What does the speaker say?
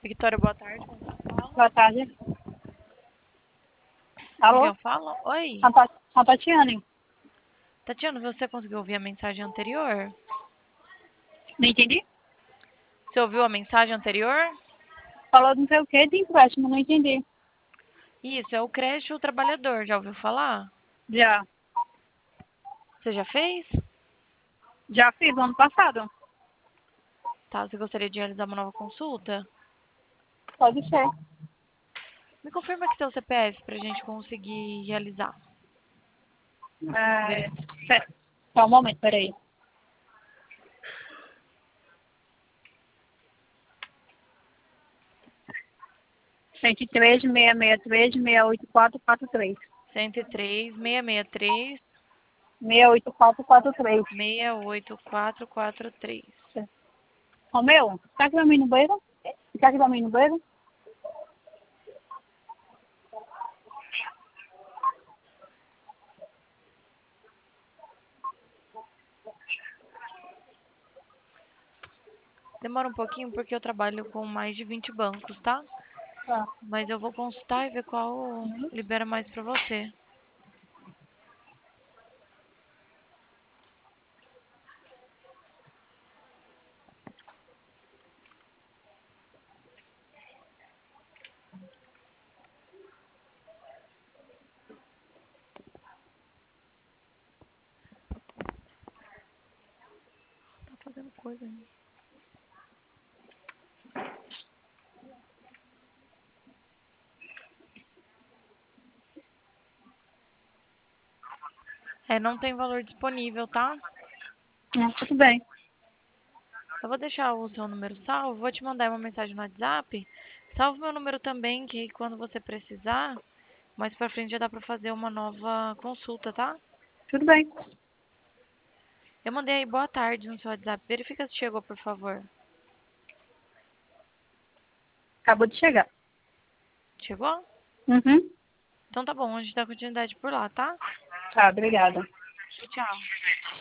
Vitória, boa tarde. Boa tarde. Com quem Alô? eu falo? Oi. A Tatiane. Tatiana, você conseguiu ouvir a mensagem anterior? Não entendi? Você ouviu a mensagem anterior? Falou não sei o que de empréstimo, não entendi. Isso, é o crédito trabalhador. Já ouviu falar? Já. Você já fez? Já fiz no ano passado. Tá, você gostaria de realizar uma nova consulta? Pode ser. Me confirma aqui seu CPF pra gente conseguir realizar. É, só um momento, peraí. Cento e três, 663, 68443. 103 663 68443. 68443. Romeu, tá aqui pra mim no banheiro? Tá aqui pra mim no banheiro? Demora um pouquinho porque eu trabalho com mais de 20 bancos, tá? Tá. Mas eu vou consultar e ver qual libera mais pra você. Tá fazendo coisa aí. É, não tem valor disponível, tá? Tudo bem. Eu vou deixar o seu número salvo, vou te mandar uma mensagem no WhatsApp. Salve meu número também, que quando você precisar, mais pra frente já dá pra fazer uma nova consulta, tá? Tudo bem. Eu mandei aí boa tarde no seu WhatsApp. Verifica se chegou, por favor. Acabou de chegar. Chegou? Uhum. Então tá bom, a gente dá continuidade por lá, tá? Tá, obrigada. Tchau.